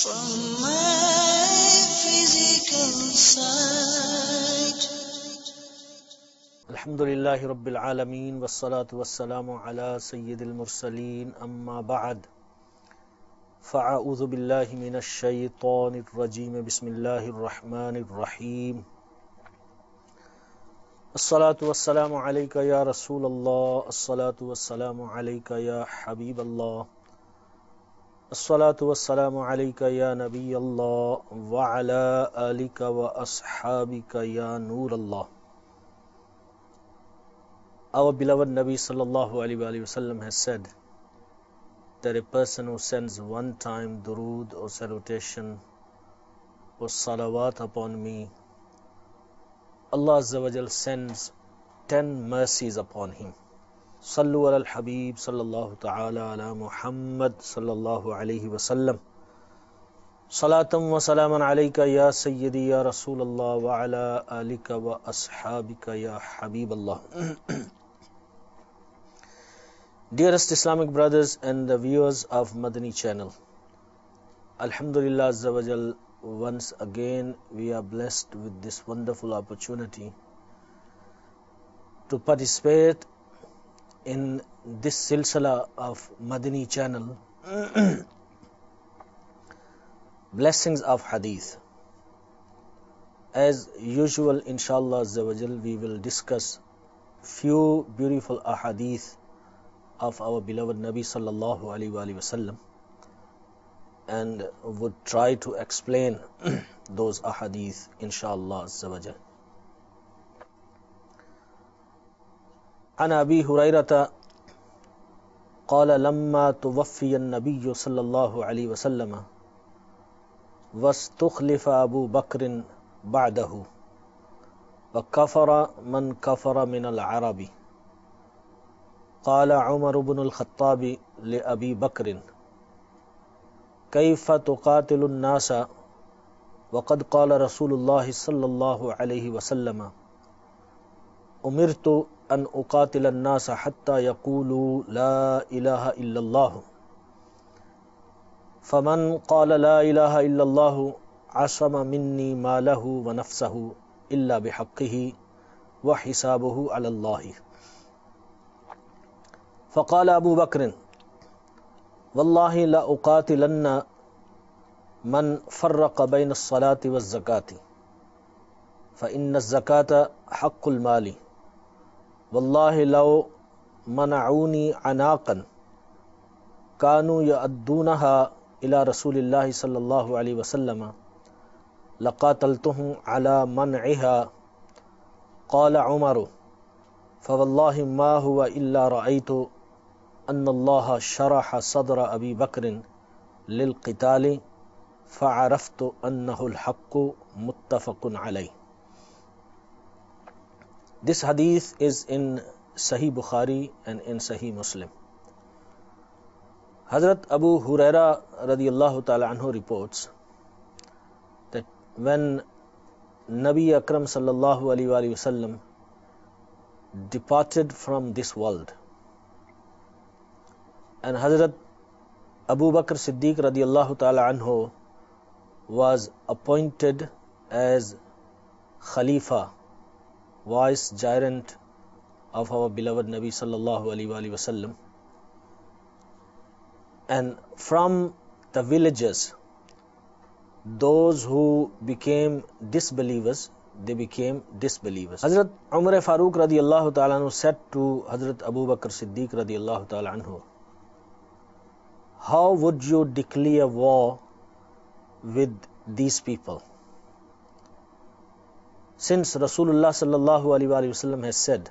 from my physical side. Alhamdulillahi Rabbil Alameen wassalatu wassalamu ala Sayyidil Mursaleen amma ba'd. Fa'a'udhu billahi minash shaytanir rajeem. Bismillahir Rahmanir Rahim. As-salatu wassalamu alayka ya Rasulallah. As-salatu wassalamu alayka ya Habiballah. As-salatu wassalamu alayka ya Nabiyallah wa ala alika wa ashabika ya Nurallah. Our beloved Nabi sallallahu alaihi wasallam has said that a person who sends one time durood or salutation or salawat upon me, Allah Azza wa Jal sends 10 mercies upon him. Sallu ala al-Habib sallallahu ta'ala ala Muhammad sallallahu alayhi wasallam. Salatan wa salaman alayka ya Sayyidi ya Rasulallah wa ala alika wa ashabika ya Habiballah. Dearest Islamic brothers and the viewers of Madani channel, Alhamdulillah Azza wa Jal, once again we are blessed with this wonderful opportunity to participate in this silsila of Madani channel, Blessings of Hadith. As usual, inshallah Azza wa Jal, we will discuss few beautiful ahadith of our beloved Nabi sallallahu alaihi wasallam and would try to explain those ahadith inshallah azza wa jal. عن أبي هريرة قال لما توفي النبي صلى الله عليه وسلم واستخلف أبو بكر بعده وكفر من كفر من العرب قال عمر بن الخطاب لأبي بكر كيف تقاتل الناس وقد قال رسول الله صلى الله عليه وسلم أمرت أن أقاتل الناس حتى يقولوا لا إله إلا الله فمن قال لا إله إلا الله عصم مني ماله ونفسه إلا بحقه وحسابه على الله. فقال أبو بكر والله لا أقاتلن من فرق بين الصلاة والزكاة فإن الزكاة حق المال والله لو منعوني عناقا كانوا يؤدونها إلى رسول الله صلى الله عليه وسلم لقاتلتهم على منعها. قال عمر فوالله ما هو إلا رأيت أن الله شرح صدر أبي بكر للقتال فعرفت أنه الحق متفق عليه. This hadith is in Sahih Bukhari and in Sahih Muslim. Hazrat Abu Huraira radiyallahu ta'ala anhu reports that when Nabi Akram sallallahu alayhi wasallam departed from this world and Hazrat Abu Bakr Siddiq radiyallahu ta'ala anhu was appointed as Khalifa, vicegerent of our beloved Nabi sallallahu alaihi wasallam, and from the villagers, those who became disbelievers, they became disbelievers. Hazrat Umar Farooq radiyallahu ta'ala anhu said to Hazrat Abu Bakr Siddiq radiyallahu ta'ala anhu, how would you declare war with these people? Since Rasulullah sallallahu alaihi wasallam has said,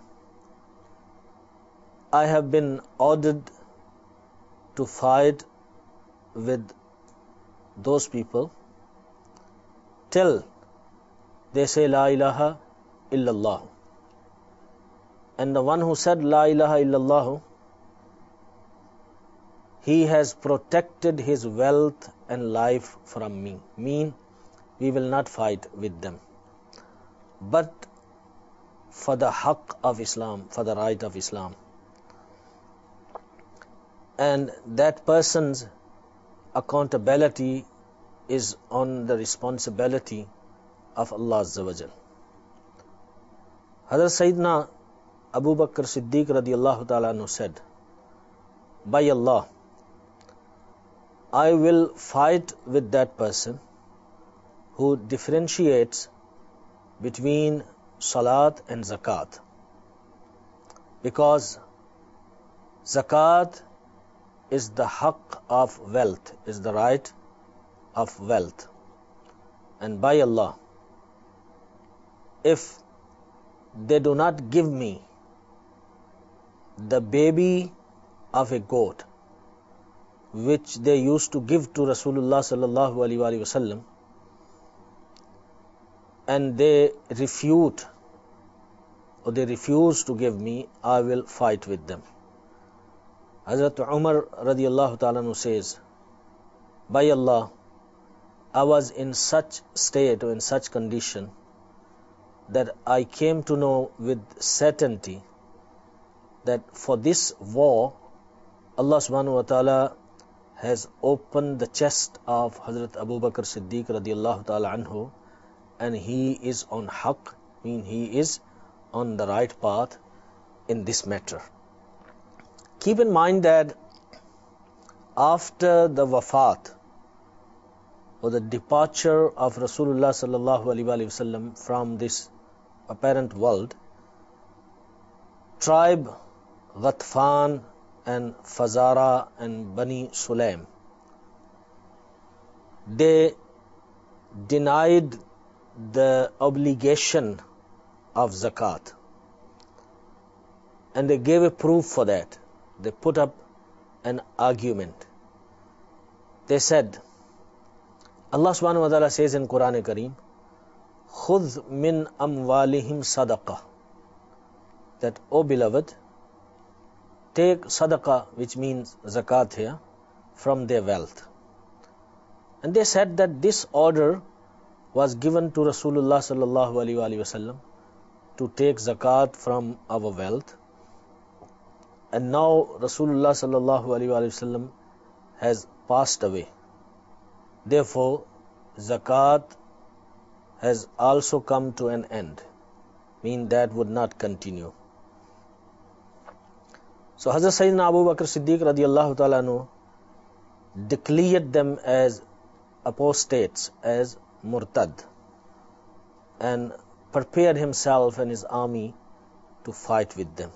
I have been ordered to fight with those people till they say La ilaha illallah. And the one who said La ilaha illallah, he has protected his wealth and life from me. Mean, we will not fight with them, but for the haqq of Islam, for the right of Islam. And that person's accountability is on the responsibility of Allah Azza wa Jal. Hazrat Sayyidina Abu Bakr Siddiq radiallahu ta'ala anhu said, by Allah, I will fight with that person who differentiates between salat and zakat, because zakat is the haqq of wealth, is the right of wealth. And by Allah, if they do not give me the baby of a goat which they used to give to Rasulullah sallallahu alaihi wasallam, and they refuse to give me, I will fight with them. Hazrat Umar radiallahu ta'ala anhu says, by Allah, I was in such state or in such condition that I came to know with certainty that for this war, Allah subhanahu wa ta'ala has opened the chest of Hazrat Abu Bakr Siddiq radiallahu ta'ala anhu, and he is on haqq, mean he is on the right path in this matter. Keep in mind that after the wafat or the departure of Rasulullah sallallahu alaihi wasallam from this apparent world, tribe Ghatfan and Fazara and Bani Sulaim, they denied the obligation of zakat, and they gave a proof for that. They put up an argument. They said, Allah subhanahu wa ta'ala says in Quran Kareem, khudh min amwalihim sadaqah, that, O beloved, take sadaqah, which means zakat here, from their wealth. And they said that this order was given to Rasulullah sallallahu alaihi wasallam to take zakat from our wealth, and now Rasulullah sallallahu alaihi wasallam has passed away. Therefore, zakat has also come to an end, mean that would not continue. So Hazrat Sayyidina Abu Bakr Siddiq radiallahu ta'ala anhu declared them as apostates, as murtad, and prepared himself and his army to fight with them.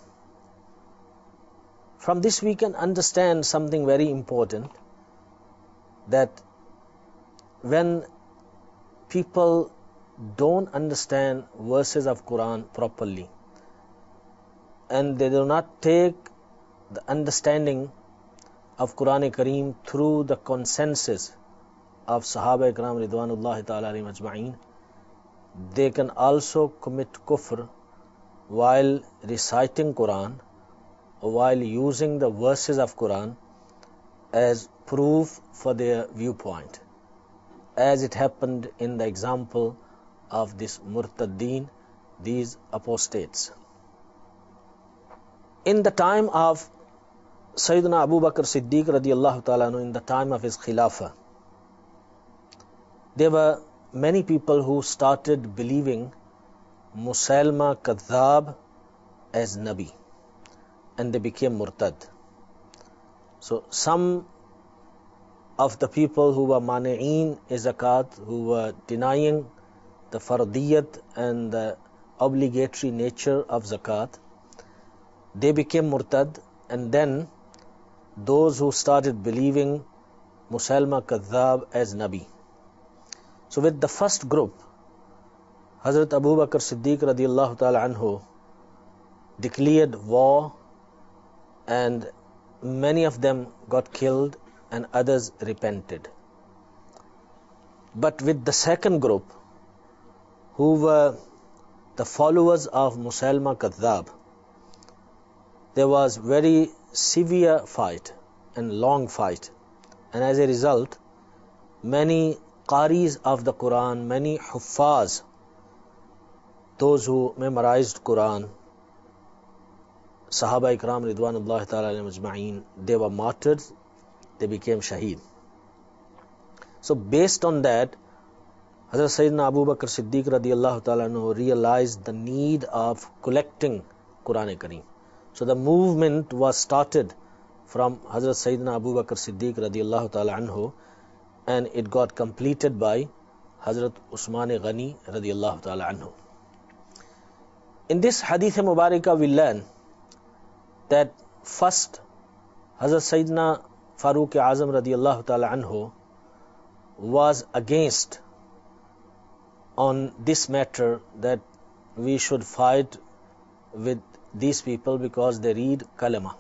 From this we can understand something very important, that when people don't understand verses of Quran properly, and they do not take the understanding of Quran Kareem through the consensus of Sahaba Ikram Ridwanullahi Ta'ala alayhim ajma'in, they can also commit kufr while reciting Quran or while using the verses of Quran as proof for their viewpoint, as it happened in the example of this murtaddeen, these apostates. In the time of Sayyidina Abu Bakr Siddiq radiallahu ta'ala anhu, in the time of his khilafah, there were many people who started believing Musailma Kadhab as Nabi, and they became murtad. So some of the people who were mani'een zakat, who were denying the fardiyat and the obligatory nature of zakat, they became murtad. And then those who started believing Musailma Kadhab as Nabi. So with the first group, Hazrat Abu Bakr Siddiq radiallahu ta'ala anhu declared war, and many of them got killed and others repented. But with the second group, who were the followers of Musailma Kadhab, there was very severe fight and long fight, and as a result, many qaris of the Quran, many huffaz, those who memorized Quran, Sahaba Ikram Ridwanullahi Ta'ala alayhim ajma'in, they were martyred, they became shaheed. So based on that, Hazrat Sayyidina Abu Bakr Siddiq radiallahu ta'ala anhu realized the need of collecting Quran Kareem. So the movement was started from Hazrat Sayyidina Abu Bakr Siddiq radiallahu ta'ala anhu, and it got completed by Hazrat Usman Ghani radiallahu ta'ala anhu. In this Hadith Mubarakah we learn that first Hazrat Sayyidina Farooq Azam radiallahu ta'ala anhu was against on this matter that we should fight with these people because they read kalima.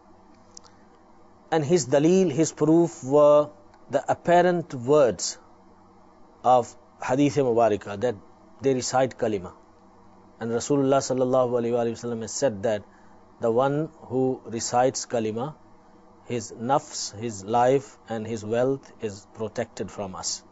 And his dalil, his proof were the apparent words of Hadith Mubarakah that they recite kalima. And Rasulullah sallallahu alaihi wasallam has said that the one who recites kalima, his nafs, his life and his wealth is protected from us.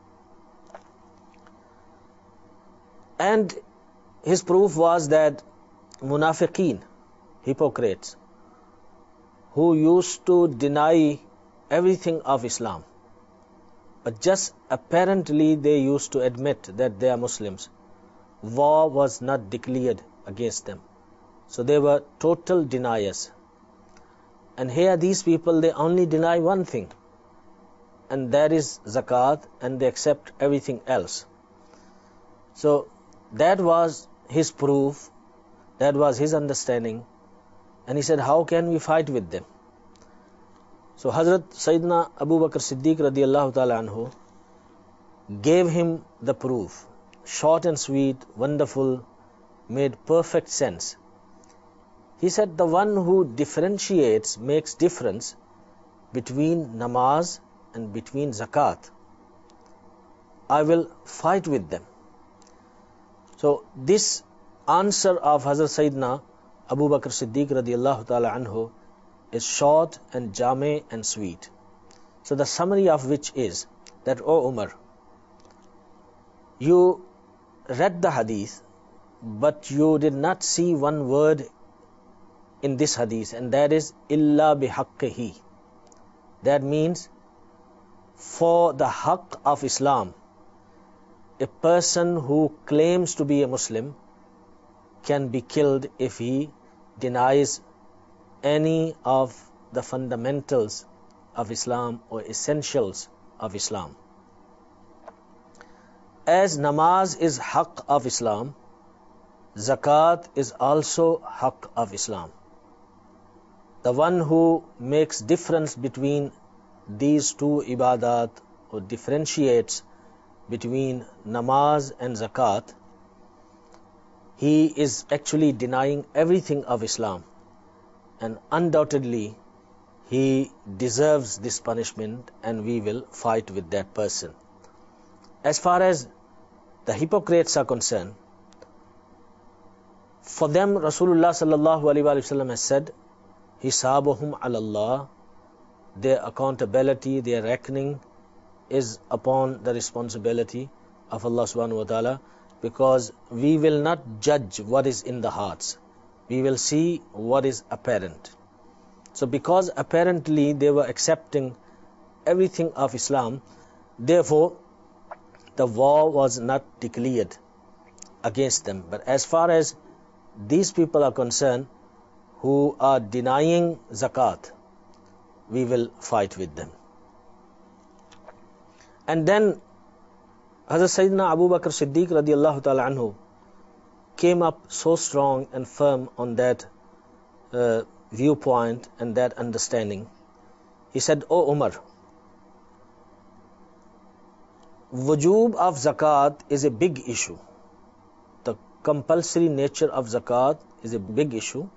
And his proof was that munafiqeen, hypocrites, who used to deny everything of Islam, but just apparently they used to admit that they are Muslims, war was not declared against them. So they were total deniers. And here these people, they only deny one thing, and that is zakat, and they accept everything else. So that was his proof, that was his understanding. And he said, how can we fight with them? So Hazrat Sayyidina Abu Bakr Siddiq radiallahu ta'ala anhu gave him the proof, short and sweet, wonderful, made perfect sense. He said, the one who differentiates, makes difference between namaz and between zakat, I will fight with them. So this answer of Hazrat Sayyidina Abu Bakr Siddiq radiallahu ta'ala anhu is short and jame and sweet. So the summary of which is that, O Umar, you read the hadith, but you did not see one word in this hadith, and that is illa bihaqqihi. That means for the haqq of Islam, a person who claims to be a Muslim can be killed if he denies any of the fundamentals of Islam or essentials of Islam. As namaz is haqq of Islam, zakat is also haqq of Islam. The one who makes difference between these two ibadat or differentiates between namaz and zakat, he is actually denying everything of Islam, and undoubtedly he deserves this punishment, and we will fight with that person. As far as the hypocrites are concerned, for them Rasulullah sallallahu alaihi wasallam has said, hisabuhum ala Allah, their accountability, their reckoning is upon the responsibility of Allah subhanahu wa ta'ala, because we will not judge what is in the hearts, we will see what is apparent. So because apparently they were accepting everything of Islam, therefore the war was not declared against them. But as far as these people are concerned who are denying zakat, we will fight with them. And then Hazrat Sayyidina Abu Bakr Siddiq radiallahu ta'ala anhu came up so strong and firm on that viewpoint and that understanding. He said, O Umar, wujub of zakat is a big issue. The compulsory nature of zakat is a big issue.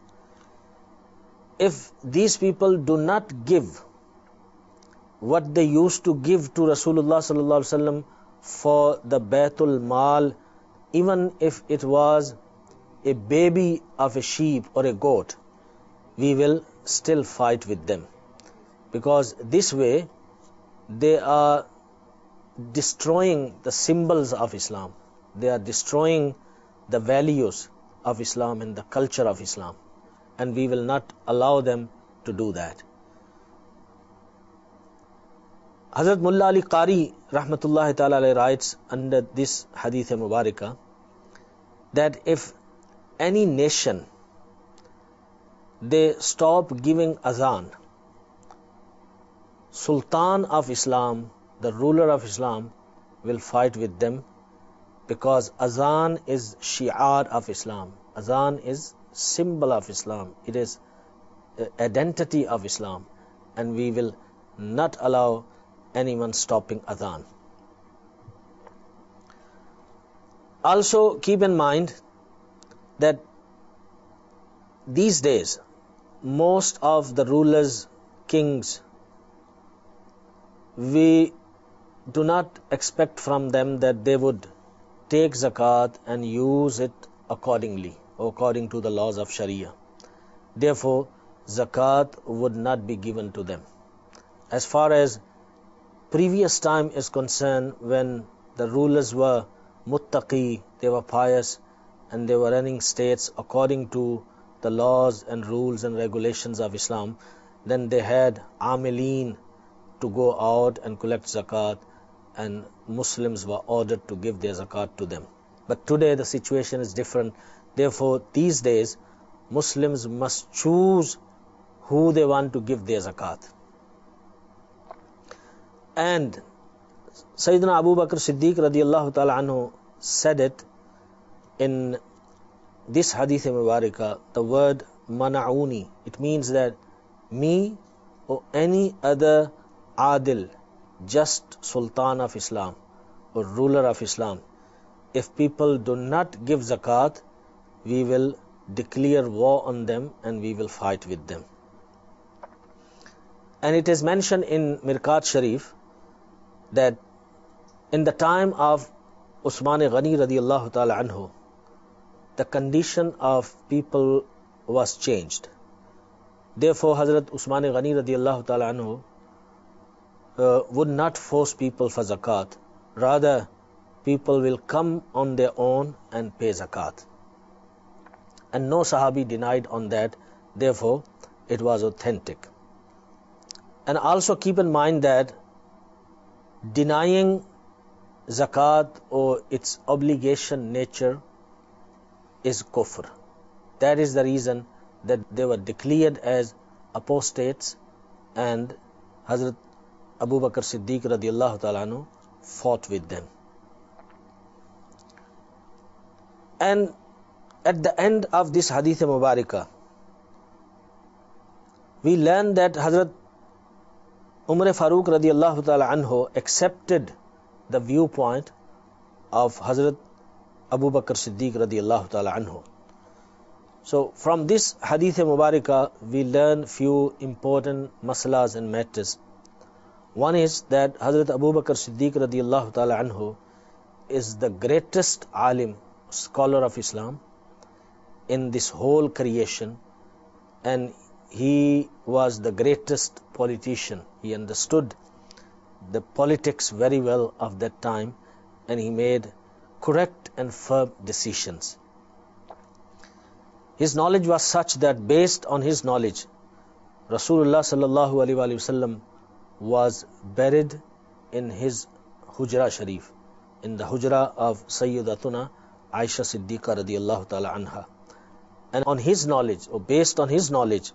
If these people do not give what they used to give to Rasulullah sallallahu alaihi wasallam for the Baitul Mal, even if it was a baby of a sheep or a goat, we will still fight with them, because this way they are destroying the symbols of Islam, they are destroying the values of Islam and the culture of Islam, and we will not allow them to do that. Hazrat Mullah Ali Qari rahmatullahi ta'ala alayhi writes under this hadith mubarakah that if any nation they stop giving azan, Sultan of Islam, the ruler of Islam, will fight with them, because azan is shi'ar of Islam. Azan is symbol of Islam. It is identity of Islam, and we will not allow anyone stopping adhan. Also keep in mind that these days most of the rulers, kings, we do not expect from them that they would take zakat and use it accordingly, according to the laws of Sharia. Therefore, zakat would not be given to them. As far as previous time is concerned, when the rulers were muttaqi, they were pious, and they were running states according to the laws and rules and regulations of Islam, then they had amilin to go out and collect zakat, and Muslims were ordered to give their zakat to them. But today the situation is different. Therefore, these days Muslims must choose who they want to give their zakat. And Sayyidina Abu Bakr Siddiq radiyallahu ta'ala anhu said it in this hadith mubarakah, the word mana'uni. It means that me or any other adil, just sultan of Islam or ruler of Islam, if people do not give zakat, we will declare war on them and we will fight with them. And it is mentioned in Mirqat Sharif that in the time of Usman Ghani radiyallahu ta'ala anhu, the condition of people was changed. Therefore, Hazrat Usman Ghani radiyallahu ta'ala anhu would not force people for zakat. Rather, people will come on their own and pay zakat. And no Sahabi denied on that. Therefore, it was authentic. And also keep in mind that denying zakat or its obligation nature is kufr. That is the reason that they were declared as apostates, and Hazrat Abu Bakr Siddiq radiyallahu ta'ala anhu fought with them. And at the end of this hadith mubarakah, we learn that Hazrat Umar Farooq radiyallahu ta'ala anhu accepted the viewpoint of Hazrat Abu Bakr Siddiq radiyallahu ta'ala anhu. So from this hadith mubarakah, we learn few important masalas and matters. One is that Hazrat Abu Bakr Siddiq radiyallahu ta'ala anhu is the greatest alim, scholar of Islam in this whole creation, and he was the greatest politician. He understood the politics very well of that time, and he made correct and firm decisions. His knowledge was such that based on his knowledge, Rasulullah sallallahu alaihi wasallam was buried in his Hujra Sharif, in the Hujra of Sayyidatuna Aisha Siddiqa radiyallahu ta'ala anha. And on his knowledge, or based on his knowledge,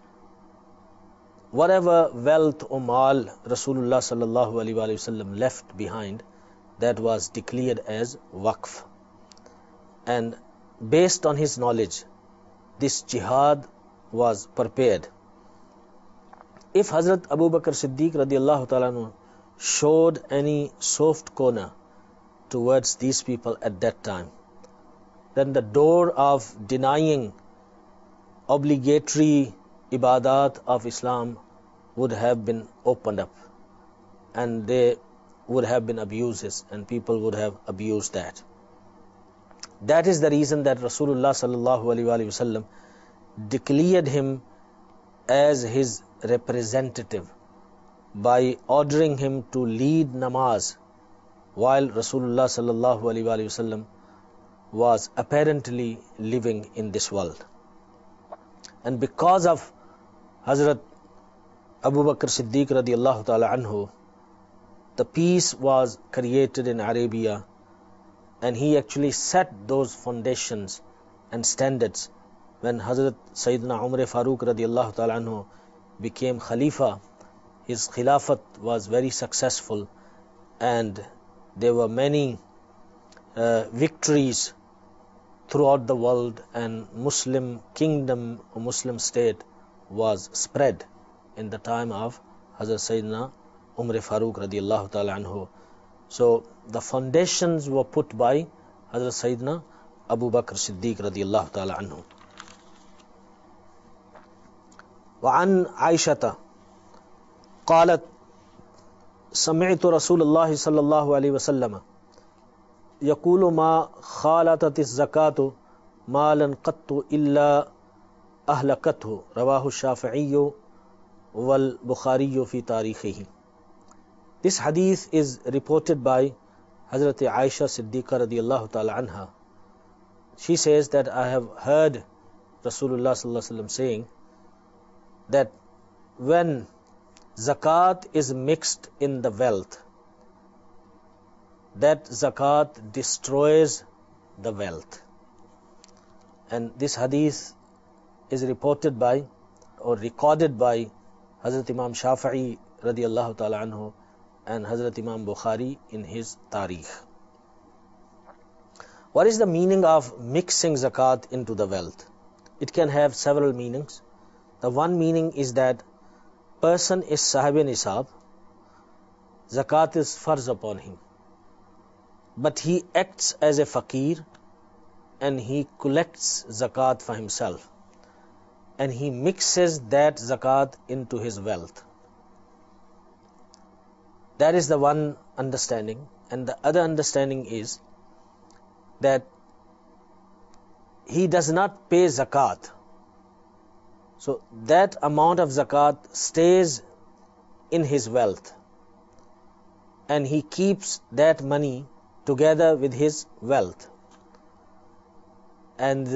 whatever wealth or mal Rasulullah sallallahu alaihi wasallam left behind, that was declared as waqf. And based on his knowledge, this jihad was prepared. If Hazrat Abu Bakr Siddiq radiyallahu ta'ala anhu showed any soft corner towards these people at that time, then the door of denying obligatory ibadat of Islam would have been opened up, and there would have been abuses, and people would have abused that. That is the reason that Rasulullah sallallahu alaihi wasallam declared him as his representative by ordering him to lead namaz while Rasulullah sallallahu alaihi wasallam was apparently living in this world. And because of Hazrat Abu Bakr Siddiq radiyallahu ta'ala anhu, the peace was created in Arabia, and he actually set those foundations and standards when Hazrat Sayyidina Umar Farooq radiallahu ta'ala anhu became Khalifa. His Khilafat was very successful, and there were many victories throughout the world, and Muslim kingdom or Muslim state was spread in the time of Hazrat Sayyidina Umar Farooq radiallahu ta'ala anhu. So the foundations were put by Hazrat Sayyidina Abu Bakr Siddiq radiallahu ta'ala anhu. وعن عائشة قالت سمعت رسول الله صلى الله عليه وسلم يقول ما خالطت الزكاة مالا قط إلا أهلكته رواه الشافعي والبخاري في تاريخه. This hadith is reported by Hazrat Aisha Siddiqa radiallahu ta'ala anha. She says that I have heard Rasulullah sallallahu alaihi wasallam saying that when zakat is mixed in the wealth, that zakat destroys the wealth. And this hadith is reported by or recorded by Hazrat Imam Shafi'i radiallahu ta'ala anhu and Hazrat Imam Bukhari in his Tarikh. What is the meaning of mixing zakat into the wealth? It can have several meanings. The one meaning is that person is sahib nisab, zakat is farz upon him, but he acts as a fakir and he collects zakat for himself, and he mixes that zakat into his wealth. That is the one understanding. And the other understanding is that he does not pay zakat. So that amount of zakat stays in his wealth, and he keeps that money together with his wealth. And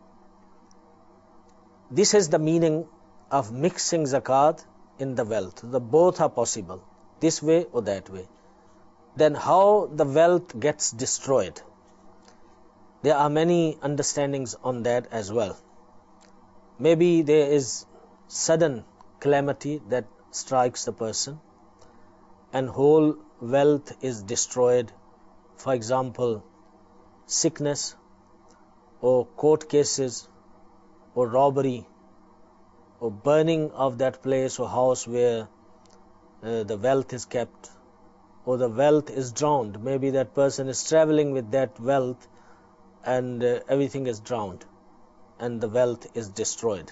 this is the meaning of mixing zakat in the wealth. The both are possible, this way or that way. Then how the wealth gets destroyed? There are many understandings on that as well. Maybe there is sudden calamity that strikes the person and whole wealth is destroyed. For example, sickness or court cases or robbery or burning of that place or house where the wealth is kept, or the wealth is drowned. Maybe that person is traveling with that wealth and everything is drowned and the wealth is destroyed.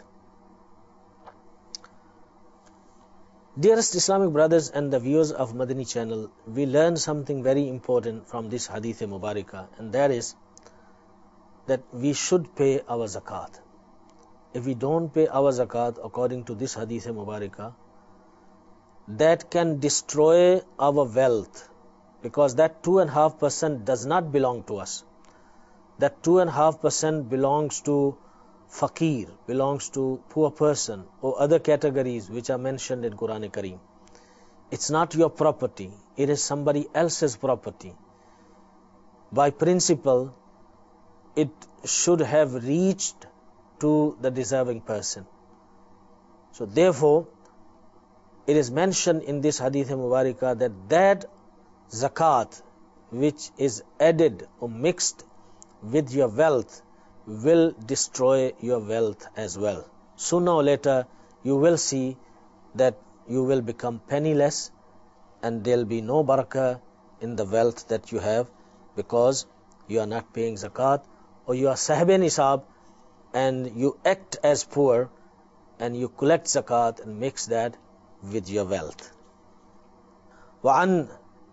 Dearest Islamic brothers and the viewers of Madani channel, we learn something very important from this Hadith Mubarakah, and that is that we should pay our zakat. If we don't pay our zakat according to this Hadith Mubarakah, that can destroy our wealth, because that 2.5% does not belong to us. That 2.5% belongs to fakir, belongs to poor person or other categories which are mentioned in Quran Kareem. It's not your property, it is somebody else's property. By principle, it should have reached to the deserving person. So therefore, it is mentioned in this Hadith Mubarakah that zakat which is added or mixed with your wealth will destroy your wealth as well. Sooner or later, you will see that you will become penniless and there will be no barakah in the wealth that you have, because you are not paying zakat, or you are sahib nisab and you act as poor and you collect zakat and mix that with your wealth. وعن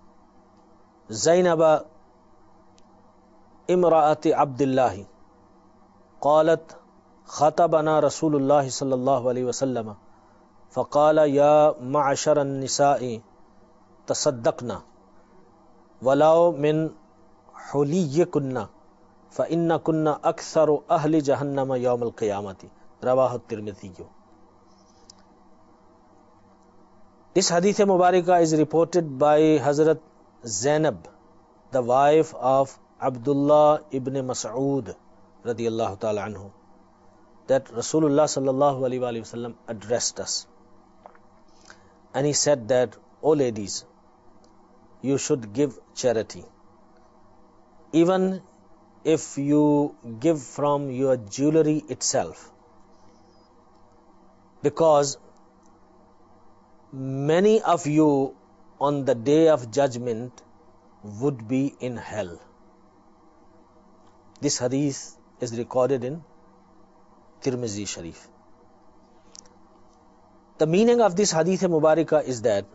زينب امرأة عبد الله قالت خطبنا رسول الله صلى الله عليه وسلم فقال يا معشر النساء تصدقنا ولو من حليكن فإنكن أكثر أهل جهنم يوم القيامة رواه الترمذي. This hadith Mubarakah is reported by Hazrat Zainab, the wife of Abdullah ibn Mas'ud radiyallahu ta'ala anhu, that Rasulullah sallallahu alaihi wasallam addressed us. And he said that, "O ladies, you should give charity. Even if you give from your jewelry itself. Because many of you on the day of judgment would be in hell." This hadith is recorded in Tirmizi Sharif. The meaning of this hadith Mubarakah is that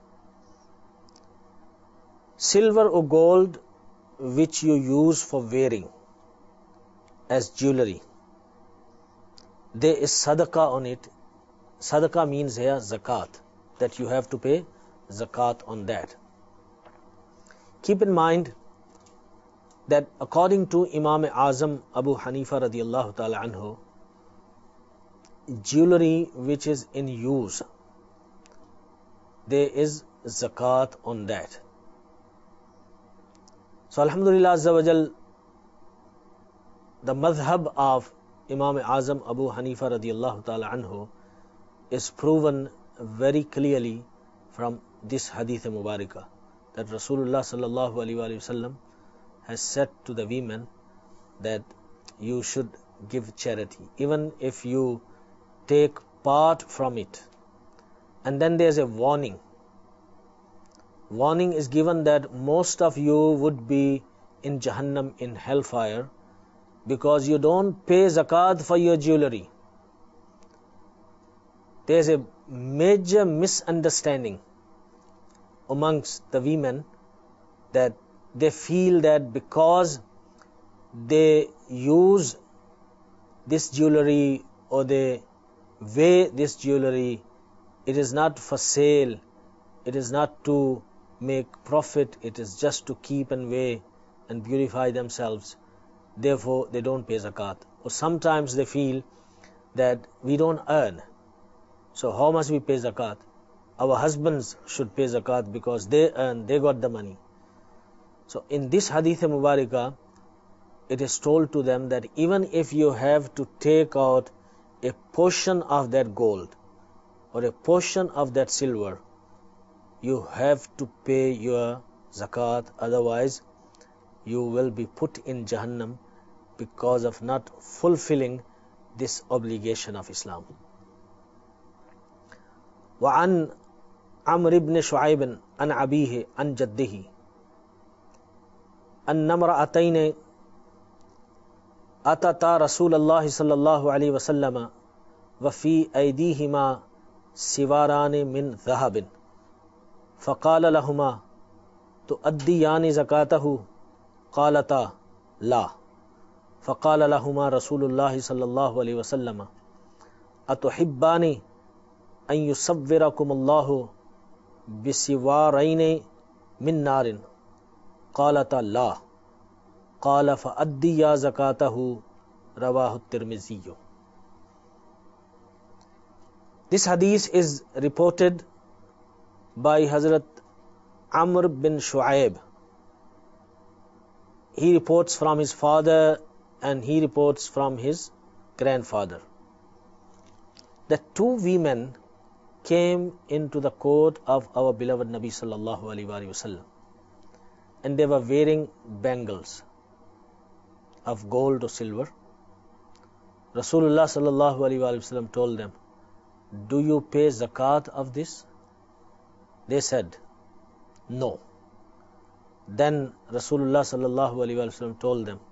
silver or gold which you use for wearing as jewelry, there is sadaqah on it. Sadaqah means here zakat, that you have to pay zakat on that. Keep in mind that according to Imam Azam Abu Hanifa radiyallahu ta'ala anhu, jewelry which is in use, there is zakat on that. So Alhamdulillah Azza wa Jal, the madhab of Imam Azam Abu Hanifa radiyallahu ta'ala anhu is proven very clearly from this hadith Mubarakah, that Rasulullah sallallahu alaihi wasallam has said to the women that you should give charity, even if you take part from it. And then there's a warning. Warning is given that most of you would be in Jahannam, in hellfire, because you don't pay zakat for your jewelry. There's a major misunderstanding amongst the women that they feel that because they use this jewelry or they wear this jewelry, it is not for sale, it is not to make profit, it is just to keep and wear and beautify themselves, therefore they don't pay zakat. Or sometimes they feel that we don't earn, so how must we pay zakat? Our husbands should pay zakat because they earn, they got the money. So in this hadith Mubarakah, it is told to them that even if you have to take out a portion of that gold or a portion of that silver, you have to pay your zakat, otherwise you will be put in Jahannam because of not fulfilling this obligation of Islam. وعن عمرو بن شعيب عن أبيه عن جده أن امرأتين أتتا رسول الله صلى الله عليه وسلم وفي أيديهما سواران من ذهب فقال لهما تؤديان زكاته قالتا لا فقال لهما رسول الله صلى الله عليه وسلم أتحبان أن يصوركم الله بسوارين من نار قالتا لا قال فأديا زكاته رواه الترمذي. This hadith is reported by Hazrat Amr bin Shu'aib. He reports from his father and he reports from his grandfather. The two women came into the court of our beloved Nabi sallallahu alaihi wasallam, and they were wearing bangles of gold or silver. Rasulullah sallallahu alaihi wasallam told them, "Do you pay zakat of this?" They said, "No." Then Rasulullah sallallahu alaihi wasallam told them,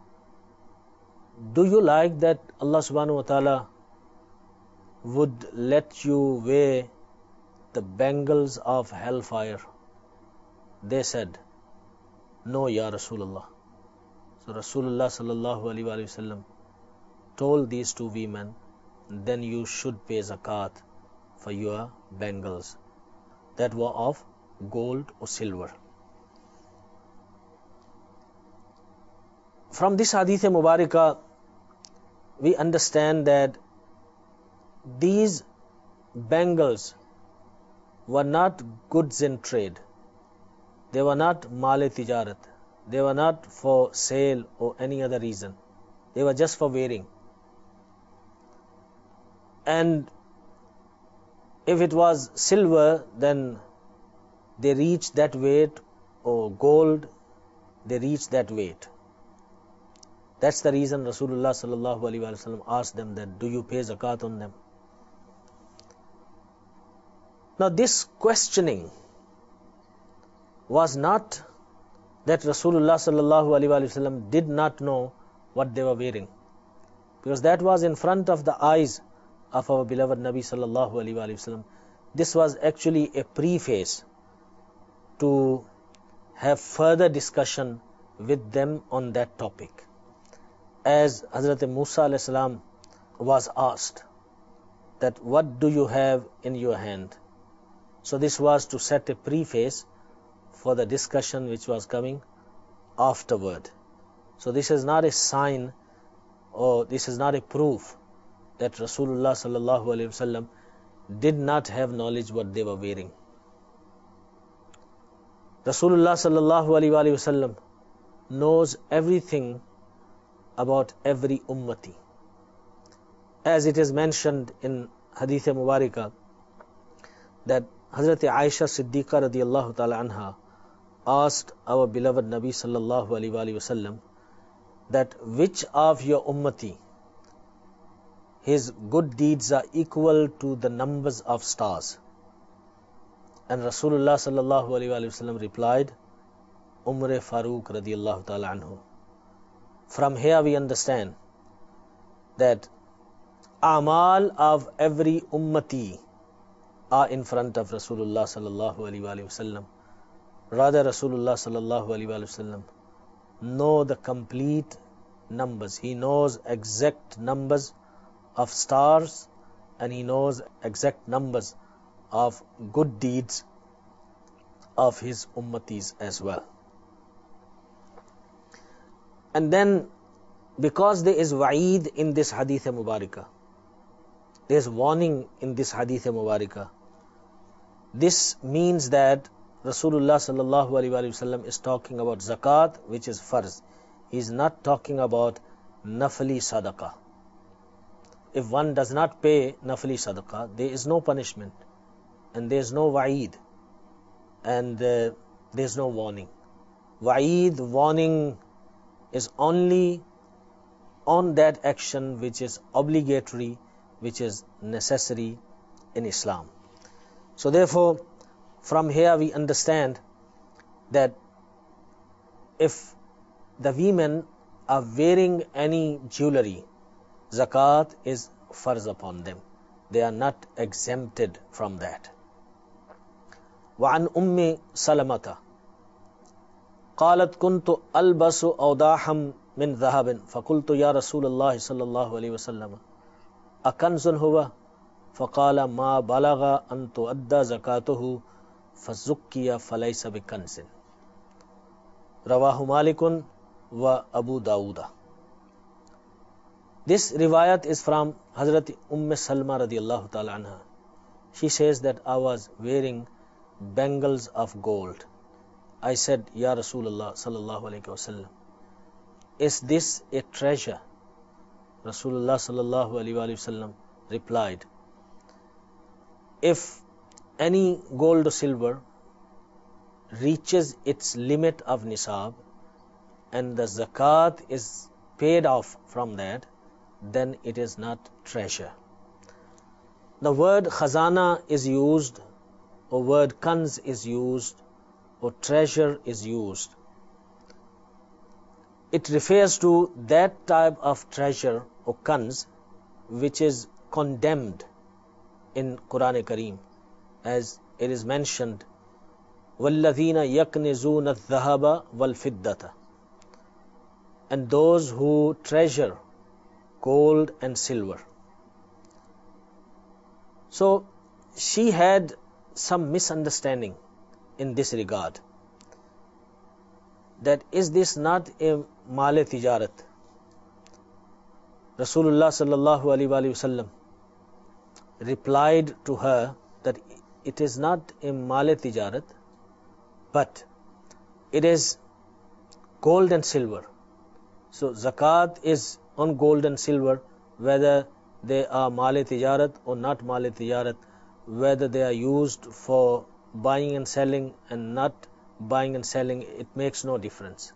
"Do you like that Allah subhanahu wa ta'ala would let you wear the bangles of hellfire?" They said, "No, Ya Rasulullah." So Rasulullah sallallahu alaihi wasallam told these two women, "Then you should pay zakat for your bangles that were of gold or silver." From this hadith Mubarakah, we understand that these bangles were not goods in trade. They were not male tijarat. They were not for sale or any other reason. They were just for wearing. And if it was silver, then they reached that weight, or gold, they reached that weight. That's the reason Rasulullah sallallahu alaihi wasallam asked them that, do you pay zakat on them? Now this questioning was not that Rasulullah sallallahu alaihi wasallam did not know what they were wearing, because that was in front of the eyes of our beloved Nabi sallallahu alaihi wasallam. This was actually a preface to have further discussion with them on that topic. As Hazrat Musa alayhi salam was asked that, what do you have in your hand? So this was to set a preface for the discussion which was coming afterward. So this is not a sign, or this is not a proof that Rasulullah sallallahu alaihi wasallam did not have knowledge what they were wearing. Rasulullah sallallahu alaihi wasallam knows everything about every ummati. As it is mentioned in Hadith Mubarakah that Hazrat Aisha Siddiqa radiyallahu ta'ala anha asked our beloved Nabi sallallahu alaihi wasallam that, which of your ummati, his good deeds are equal to the numbers of stars? And Rasulullah sallallahu alaihi wasallam replied, Umar Farooq radiyallahu ta'ala anhu. From here we understand that amal of every ummati are in front of Rasulullah sallallahu alaihi wasallam. Rather, Rasulullah sallallahu alaihi wasallam know the complete numbers. He knows exact numbers of stars, and he knows exact numbers of good deeds of his ummatis as well. And then, because there is wa'id in this hadith mubarakah, there is warning in this hadith mubarakah, this means that Rasulullah sallallahu alaihi wasallam is talking about zakat, which is farz. He is not talking about nafli sadaqah. If one does not pay nafli sadaqah, there is no punishment, and there is no wa'id, and there is no warning. Wa'id, warning, is only on that action which is obligatory, which is necessary in Islam. So therefore, from here we understand that if the women are wearing any jewelry, zakat is farz upon them. They are not exempted from that. وعن أم سلمة قالت كنت ألبس أوداحا من ذهب فقلت يا رسول الله صلى الله عليه وسلم أكنز هو فقال ما بلغ أن تؤدى زكاته فزكي فليس بكنز رواه مالك وأبو داود. This riwayat is from Hazrat Salma radiyallahu ta'ala anha. She says that I was wearing bangles of gold. I said, Ya Rasulullah sallallahu alayhi wasallam, is this a treasure? Rasulullah sallallahu alayhi wasallam replied, if any gold or silver reaches its limit of nisab and the zakat is paid off from that, then it is not treasure. The word khazana is used, or word kanz is used, or treasure is used. It refers to that type of treasure or kanz which is condemned in Quran Kareem, as it is mentioned, وَالَّذِينَ يَكْنِزُونَ الذَّهَبَ وَالْفِدَّةَ, and those who treasure gold and silver. So she had some misunderstanding in this regard, that is this not a male tijarat? Rasulullah sallallahu alaihi wasallam replied to her that it is not a male tijarat, but it is gold and silver. So zakat is on gold and silver, whether they are male tijarat or not male tijarat, whether they are used for buying and selling and not buying and selling, it makes no difference.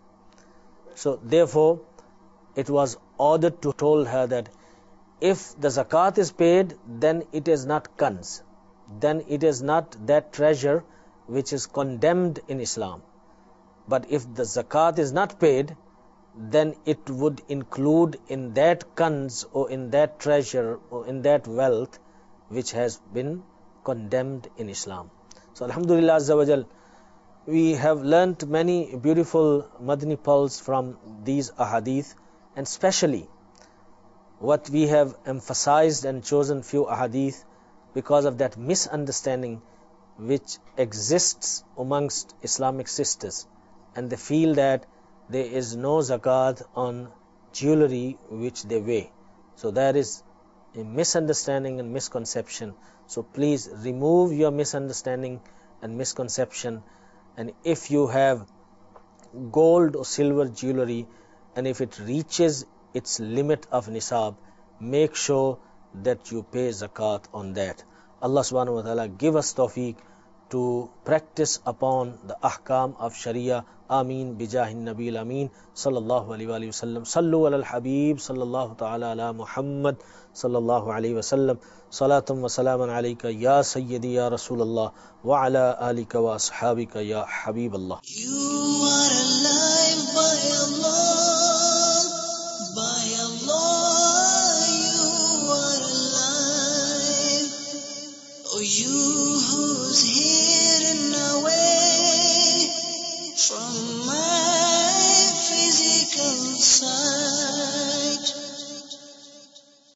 So therefore, it was ordered to told her that if the zakat is paid, then it is not kanz, then it is not that treasure which is condemned in Islam. But if the zakat is not paid, then it would include in that kanz or in that treasure or in that wealth which has been condemned in Islam. So Alhamdulillah Azza wa Jal, we have learnt many beautiful Madani pearls from these ahadith, and especially what we have emphasized and chosen few ahadith because of that misunderstanding which exists amongst Islamic sisters, and they feel that there is no zakat on jewelry which they wear. So there is a misunderstanding and misconception. So please remove your misunderstanding and misconception. And if you have gold or silver jewelry, and if it reaches its limit of nisab, make sure that you pay zakat on that. Allah subhanahu wa ta'ala give us tawfiq to practice upon the ahkam of Sharia. Ameen bijahin Nabil Ameen sallallahu alayhi wa sallam. Sallu ala al-Habib sallallahu ta'ala ala Muhammad sallallahu alayhi wa sallam. Salatum wa salaman alayka ya Sayyidi ya Rasulallah wa ala alika wa ashabika ya Habib Allah. You are alive by Allah, by Allah, you are alive. Oh, you whose